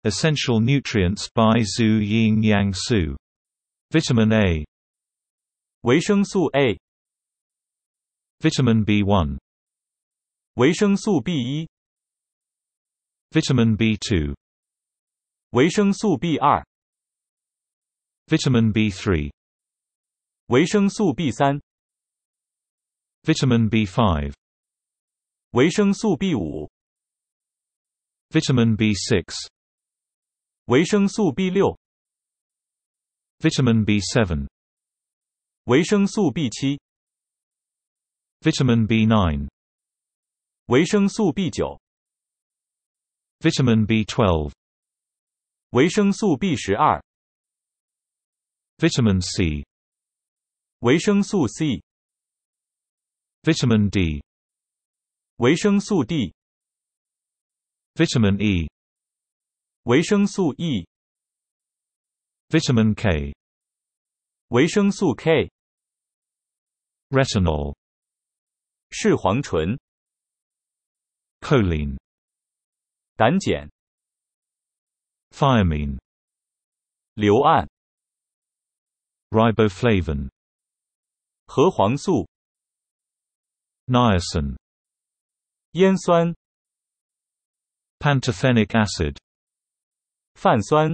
Essential nutrients Bai Zhu Yin Yang Su. Vitamin A. 维生素 A、 Vitamin B1. 维生素 B1、 Vitamin B2. 维生素 B2、 Vitamin B3. 维生素 B3、 Vitamin B5. 维生素 B5、 Vitamin B6. 维生素 B6、 Vitamin B7. 维生素 B7、 Vitamin B9. 维生素 B9、 Vitamin B12. 维生素 B12、 Vitamin C. 维生素 C、 Vitamin D. 维生素 D、 Vitamin E. 维生素 E、 Vitamin K. 维生素 K、 Retinol. 视黄醇、 Choline. 胆碱、 Thiamine. 硫胺、 Riboflavin. 核黄素、 Niacin. 烟酸、 Pantothenic acid. 泛酸、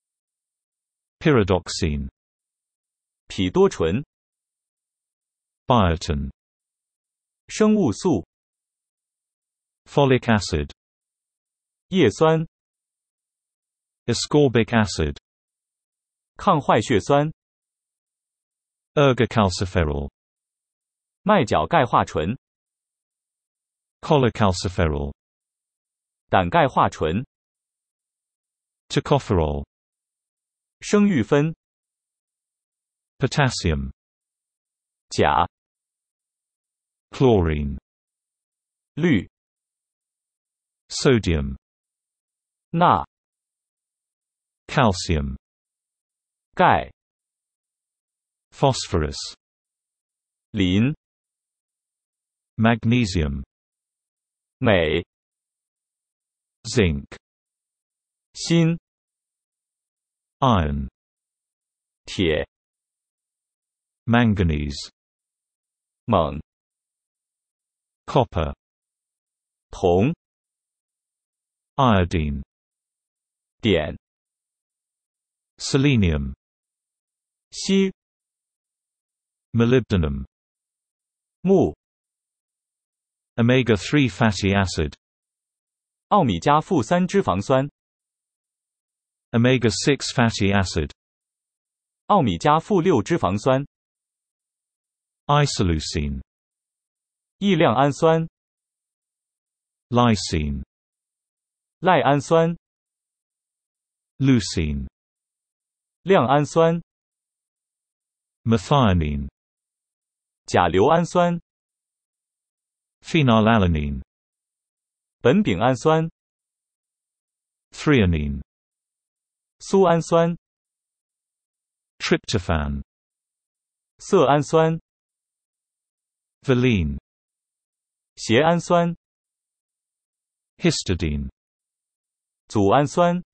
Pyridoxine. 吡多醇、 Biotin. 生物素、 Folic acid. 叶酸、 Ascorbic acid. 抗坏血酸、 Ergocalciferol. 麦角钙化醇、 Cholecalciferol. 胆钙化醇、 Tocopherol. 生育酚、 Potassium. 钾、 Chlorine. 氯、 Sodium. 钠、 Calcium. 钙、 Phosphorus. 磷、 Magnesium. 镁、 Zinc. 锌、 Iron. 铁、 Manganese. 锰、 Copper. 铜、 Iodine. 碘、 Selenium. 硒、 Molybdenum. 钼、 Omega-3 fatty acid. 奥米加负3脂肪酸、 Omega-6 fatty acid. 奥米加负6脂肪酸、 Isoleucine. 异亮氨酸、 Lysine. 赖氨酸、 Leucine. 亮氨酸、 Methionine. 甲硫氨酸、 Phenylalanine. 苯丙氨酸、 Threonine. 苏氨酸、 Tryptophan. 色氨酸、 Valine. 缬氨酸、 Histidine. 组氨酸、